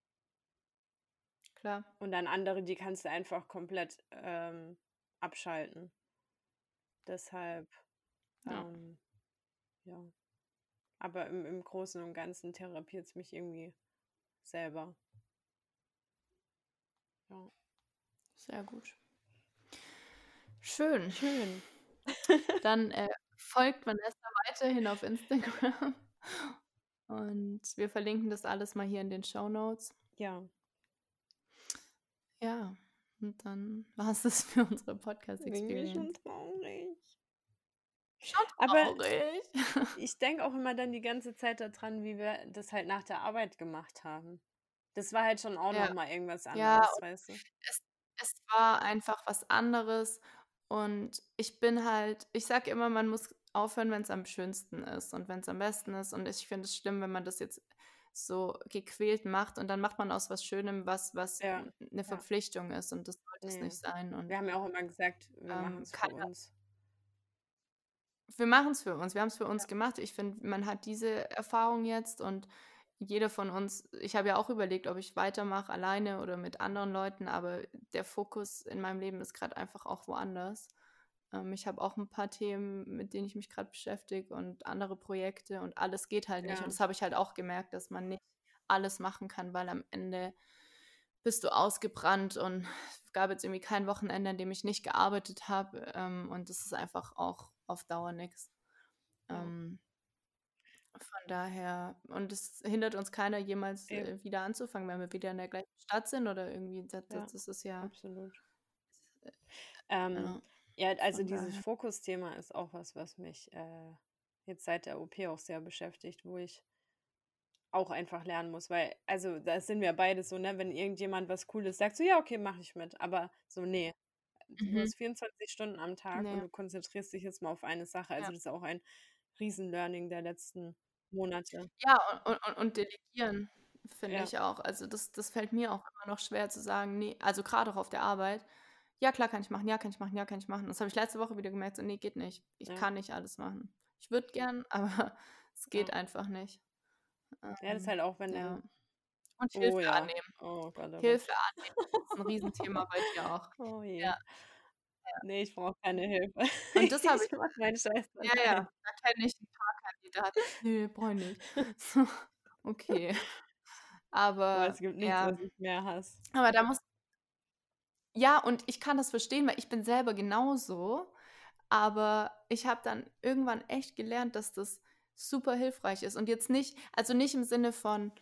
klar. und dann andere, die kannst du einfach komplett, abschalten. Deshalb, Ja, ähm, ja. Aber im Großen und Ganzen therapiert's mich irgendwie selber. Ja. sehr gut. Schön. Schön. Dann, folgt Vanessa weiterhin auf Instagram und wir verlinken das alles mal hier in den Shownotes. Ja, Ja, und dann war's das für unsere irgendwie schon Podcast-Experience. traurig. Schon Aber traurig. ich denke auch immer dann die ganze Zeit daran, wie wir das halt nach der Arbeit gemacht haben. Das war halt schon auch noch Ja, mal irgendwas ja, anderes, und weißt du? es es war einfach was anderes und ich sage immer, man muss aufhören, wenn's am schönsten ist und wenn's am besten ist und ich finde es schlimm, wenn man das jetzt so gequält macht und dann macht man aus was Schönem was Ja, 'ne ja, Verpflichtung ist und das sollte es nicht ne. sein und, Wir haben ja auch immer gesagt, wir machen's für keiner uns. wir machen's für uns. Wir haben's für uns Ja, gemacht. Ich finde, man hat diese Erfahrung jetzt und jeder von uns ich habe ja auch überlegt, ob ich weitermache alleine oder mit anderen Leuten, aber der Fokus in meinem Leben ist grad einfach auch woanders. Ich habe auch ein paar Themen, mit denen ich mich gerade beschäftige und andere Projekte und alles geht halt nicht. Und das habe ich halt auch gemerkt, dass man nicht alles machen kann, weil am Ende bist du ausgebrannt und es gab jetzt irgendwie kein Wochenende, an dem ich nicht gearbeitet habe. Und das ist einfach auch auf Dauer nichts. Von daher, und es hindert uns keiner, jemals wieder anzufangen, wenn wir wieder in der gleichen Stadt sind oder irgendwie, das ist ja. Absolut. Ja, also dieses Fokusthema ist auch was mich jetzt seit der OP auch sehr beschäftigt, wo ich auch einfach lernen muss, weil, also da sind wir beide so, ne, wenn irgendjemand was Cooles sagt, so, ja, okay, mache ich mit, aber so, nee, du hast 24 Stunden am Tag und du konzentrierst dich jetzt mal auf eine Sache, also das ist auch ein Riesen-Learning der letzten Monate. Ja, und delegieren, finde ich auch. Also das fällt mir auch immer noch schwer zu sagen, nee, also gerade auch auf der Arbeit, ja klar kann ich machen, ja kann ich machen, ja kann ich machen. Das habe ich letzte Woche wieder gemerkt, so nee, geht nicht. Ich kann nicht alles machen. Ich würde gern, aber es geht einfach nicht. Ja, das ist halt auch, wenn dann. Und Hilfe annehmen. Oh Gott, oh Hilfe annehmen, das ist ein Riesenthema bei dir auch. Oh je. Ja. Nee, ich brauche keine Hilfe. Und das habe ich. Ich mache meinen Scheiß Ja, allein. da kenne ich ein paar Kandidaten. Nee, brauche ich nicht. So, okay. Aber es Aber gibt nichts, was ich mehr hasse. aber da muss. Ja, und ich kann das verstehen, weil ich bin selber genauso. Aber ich habe dann irgendwann echt gelernt, dass das super hilfreich ist. Und jetzt nicht, also nicht im Sinne von,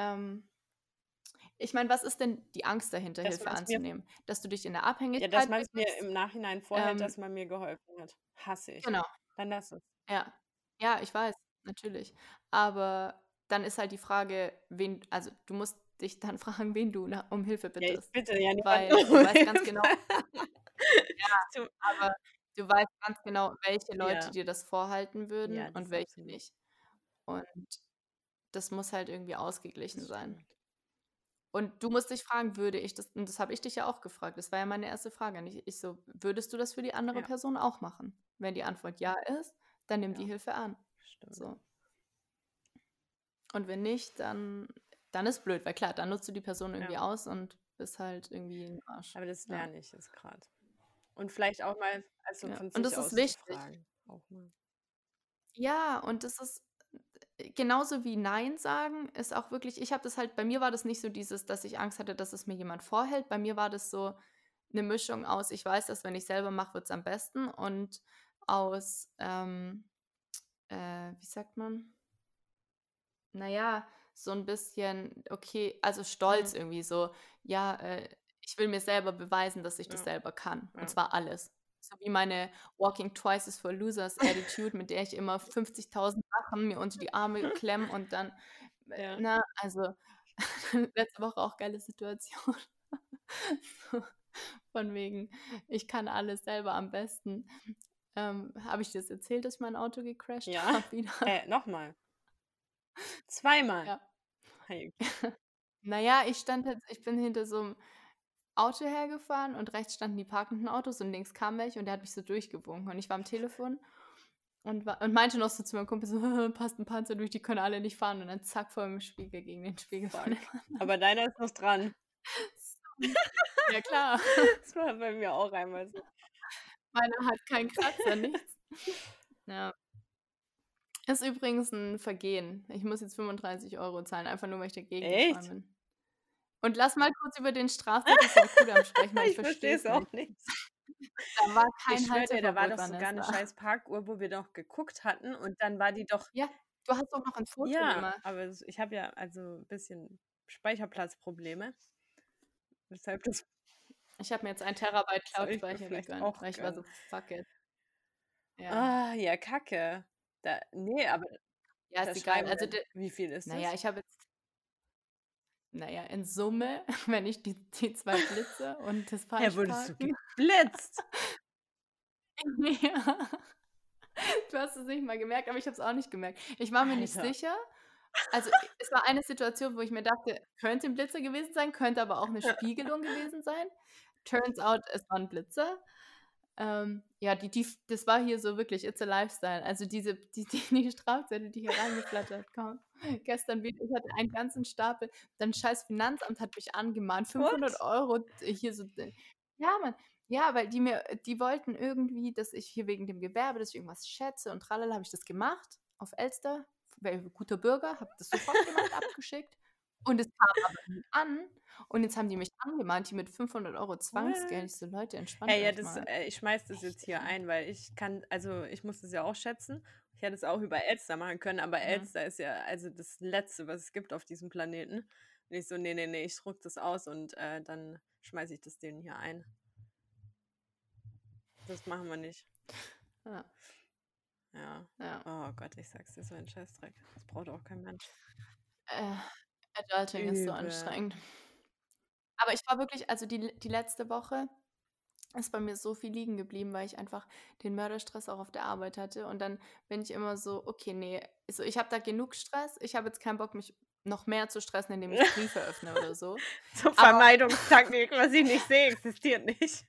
ich meine, was ist denn die Angst dahinter, Dass Hilfe man's mir anzunehmen? Dass du dich in der Ja, Abhängigkeit dass man's mir begibst? im Nachhinein vorhält, dass man mir geholfen hat. Hasse ich. Genau. Dann lass es. Ja. Ja, ich weiß, natürlich. Aber dann ist halt die Frage, also du musst dich dann fragen, wen du um Hilfe Ja, ich bittest. bitte ja niemanden Weil um du weißt ganz genau, Hilfe. aber du weißt ganz genau, welche Leute Ja. dir das vorhalten würden Ja, das und welche absolut. nicht. Und das muss halt irgendwie ausgeglichen Das sein. stimmt. Und du musst dich fragen, würde ich das, und das habe ich dich ja auch gefragt, das war ja meine erste Frage an dich. Ich so, würdest du das für die andere Ja. Person auch machen? Wenn die Antwort ja ist, dann nimm die Ja. Hilfe an. Stimmt. So. Und wenn nicht, dann ist blöd, weil klar, dann nutzt du die Person irgendwie aus und bist halt irgendwie im Arsch. Aber das lerne ich jetzt gerade. Und vielleicht auch mal, also von Und das sich ist aus zu wichtig. fragen. Auch mal. Ja, und das ist genauso wie Nein sagen, ist auch wirklich, ich habe das halt, bei mir war das nicht so dieses, dass ich Angst hatte, dass es mir jemand vorhält. Bei mir war das so eine Mischung aus, ich weiß, dass wenn ich selber mache, wird es am besten, und aus, wie sagt man? Naja, so ein bisschen, okay, also Stolz irgendwie so, ja, ich will mir selber beweisen, dass ich das selber kann. Und zwar alles. So wie meine Walking Twice is for Losers Attitude, mit der ich immer 50.000 Sachen mir unter die Arme klemme und dann, ne, also letzte Woche auch geile Situation. So, von wegen, ich kann alles selber am besten. Habe ich dir das erzählt, dass ich mein Auto gecrashed habe wieder? Nochmal. Zweimal. Ja. Hey. Naja, ich bin hinter so einem Auto hergefahren und rechts standen die parkenden Autos und links kam welche und der hat mich so durchgewunken und ich war am Telefon und meinte noch so zu meinem Kumpel so: „Passt ein Panzer durch, die können alle nicht fahren“, und dann zack, vor dem Spiegel gegen den Spiegel von dem anderen. Aber deiner ist noch dran. Ja klar. Das war bei mir auch einmal so. Meiner hat keinen Kratzer, nichts. Ja. Ist übrigens ein Vergehen. Ich muss jetzt 35 € zahlen, einfach nur, weil ich dagegen gefahren bin. Und lass mal kurz über den Strafzettel vom Kudamm sprechen, weil ich verstehe es auch nicht. Da war kein Ich schwöre dir, da war Halteverbot, doch sogar 'ne Vanessa. scheiß Parkuhr, wo wir doch geguckt hatten und dann war die doch. Ja, du hast doch noch ein Foto Ja, gemacht. aber ich habe ja also 'n bisschen Speicherplatzprobleme. Weshalb das. Ich habe mir jetzt 1 Terabyte Soll ich mir Cloud-Speicher vielleicht gegönnt, auch weil ich war so: gönnen. „Fuck it.“ Ja. Ja, Kacke. Ne, aber Ja, ist da egal. schreiben Also, wir wie viel ist naja, das? ich habe jetzt, naja, in Summe, wenn ich die 2 Blitze und das Wurdest du Falschparken. geblitzt? Ja. Du hast es nicht mal gemerkt, aber ich habe es auch nicht gemerkt. Ich war mir nicht Alter. sicher. Also, es war eine Situation, wo ich mir dachte, könnte 'n Blitzer gewesen sein, könnte aber auch 'ne Spiegelung gewesen sein. Turns out, es war 'n Blitzer. Ja, das war hier so wirklich, it's a lifestyle. Also, die Strafzettel, die hier reingeflattert kommen. Gestern wieder, ich hatte einen ganzen Stapel. Dann scheiß Finanzamt hat mich angemahnt, 500 What? € hier so, ja, Mann. Ja, weil die wollten irgendwie, dass ich hier wegen dem Gewerbe, dass ich irgendwas schätze und tralala, habe ich das gemacht auf Elster. Guter Bürger, habe das sofort gemacht, abgeschickt. Und es kam aber nie an. Und jetzt haben die mich angemahnt, die mit 500 € Zwangsgeld. Ich so, Leute, entspannt Ja, euch mal. ich schmeiß das jetzt hier ein, weil ich muss das ja auch schätzen. Ich hätte es auch über Elster machen können, aber Elster ist ja also das Letzte, was es gibt auf diesem Planeten. Und ich so, nee, ich druck das aus und dann schmeiße ich das denen hier ein. Das machen wir nicht. Ja. Oh Gott, ich sag's dir, so ein Scheißdreck. Das braucht auch kein Mensch. Adulting ist so anstrengend. Aber ich war wirklich, also die letzte Woche ist bei mir so viel liegen geblieben, weil ich einfach den Mörderstress auch auf der Arbeit hatte. Und dann bin ich immer so, okay, nee, also ich habe da genug Stress. Ich habe jetzt keinen Bock, mich noch mehr zu stressen, indem ich Briefe öffne oder so. So Vermeidungstaktik, was ich nicht sehe, existiert nicht.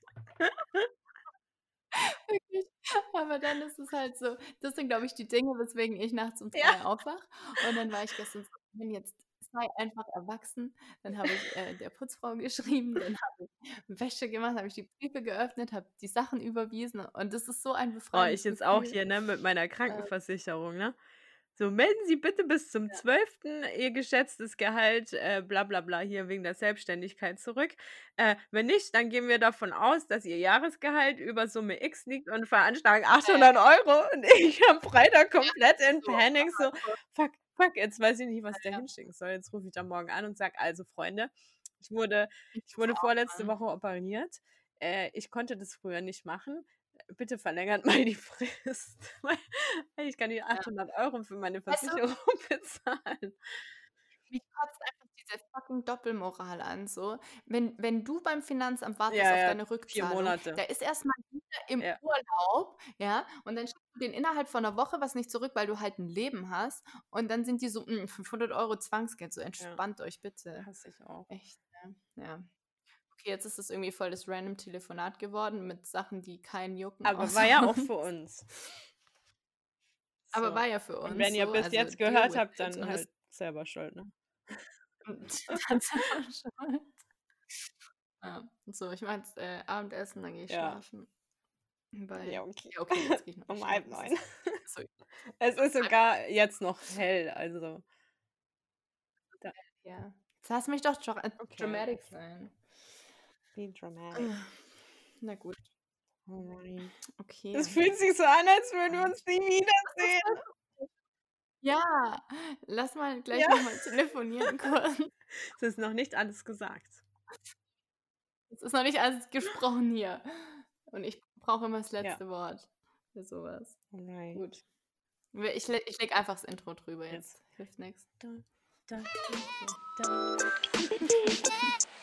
Wirklich. Aber dann ist es halt so, das sind, glaube ich, die Dinge, weswegen ich nachts um 3 aufwache. Und dann war ich gestern so, jetzt sei einfach erwachsen. Dann habe ich der Putzfrau geschrieben, dann habe ich Wäsche gemacht, habe ich die Briefe geöffnet, habe die Sachen überwiesen. Und das ist so ein befreiendes Ich jetzt Gefühl. auch hier, ne, mit meiner Krankenversicherung, ne? So, melden Sie bitte bis zum 12. Ihr geschätztes Gehalt, bla bla bla, hier wegen der Selbstständigkeit zurück. Wenn nicht, dann gehen wir davon aus, dass Ihr Jahresgehalt über Summe X liegt und veranschlagen 800 € Und ich am Freitag komplett in Panik, so, fuck, jetzt weiß ich nicht, was ich da hinschicken soll. Jetzt rufe ich da morgen an und sage, also Freunde, ich wurde vorletzte Woche operiert. Ich konnte das früher nicht machen. Bitte verlängert mal die Frist, weil ich kann die 800 € für meine Versicherung bezahlen. Mich kotzt einfach diese fucking Doppelmoral an, so. Wenn du beim Finanzamt wartest Ja, auf ja, deine 4 Rückzahlung, Monate. da ist erst mal jeder im Ja. Urlaub, ja, und dann schickst du denen innerhalb von 'ner Woche was nicht zurück, weil du halt 'n Leben hast und dann sind die so: 500 € Zwangsgeld." So, entspannt euch bitte. Hasse ich auch. Echt, ja. Okay, jetzt ist das irgendwie voll das random Telefonat geworden mit Sachen, die keinen jucken Aber außer war ja auch uns. für uns. Aber So. war ja für Und uns wenn ihr so, bis also jetzt deal gehört with habt, it. dann Und halt selber schuld, ne? dann selber schuld. Ja, so, ich mache jetzt Abendessen, dann gehe ich schlafen. Weil, Ja, okay. ja, okay, jetzt gehe ich noch Um nicht schlafen. 8:30. So, Es ist sogar jetzt noch hell, also. ja. Jetzt lass mich doch dramatic Okay. sein. Be dramatic. Na gut. Alright. Okay. Es fühlt sich so an, als würden wir uns nie wiedersehen. Ja, lass mal gleich noch mal telefonieren kurz. Es ist noch nicht alles gesagt. Es ist noch nicht alles gesprochen hier. Und ich brauche immer das letzte Wort für sowas. Alright. Gut. Ich leg einfach das Intro drüber jetzt. Hilft nix. Da.